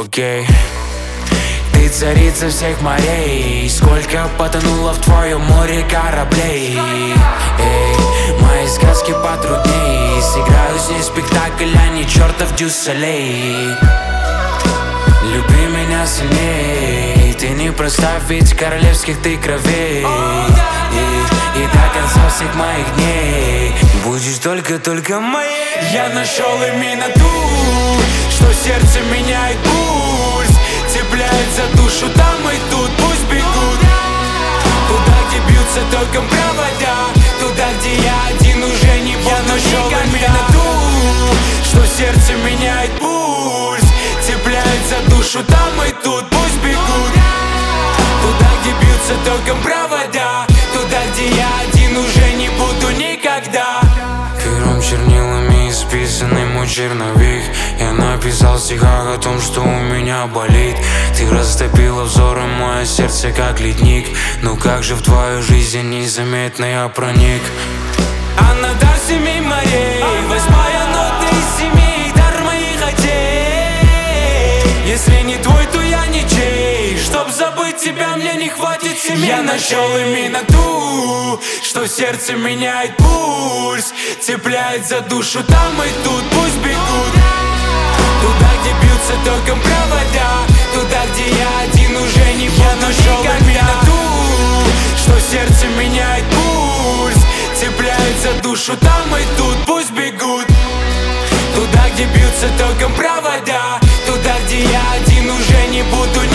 окей. Ты царица всех морей, сколько потонуло в твоем море кораблей. Эй, мои сказки потрудней, сыграю здесь спектакль, а не чертов Дюссалей. Люби меня сильней, ты не проста, ведь королевских ты кровей. И до конца всех моих дней будешь только моей. Я нашел именно ту, что сердце меняет пульс, цепляет за душу там и тут, пусть бегут туда, где бьются током провода, туда, где я один уже не буду. Я нашел именно ту, что сердце меняет пульс, цепляет за душу там и тут, пусть бегут туда, где бьются током провода, туда, где я один уже не буду никогда. Пером чернилами исписанный мой черновик. Я написал в стихах о том, что у меня болит. Ты растопила взором мое сердце, как ледник. Ну как же в твою жизнь незаметно я проник? Она дар семи морей, восьмая нота из семи, дар моих отей. Если не твой, то я ничей. Чтоб забыть тебя, мне не хватит семи. Я нашел именно ту, что сердце меняет пульс, цепляет за душу там и тут, пусть бегут туда, где бьются током провода, туда, где я один уже не буду. Я нашел именно ту, что сердце меняет пульс, цепляет за душу там и тут, пусть бегут туда, где бьются током провода, туда, где я один уже не буду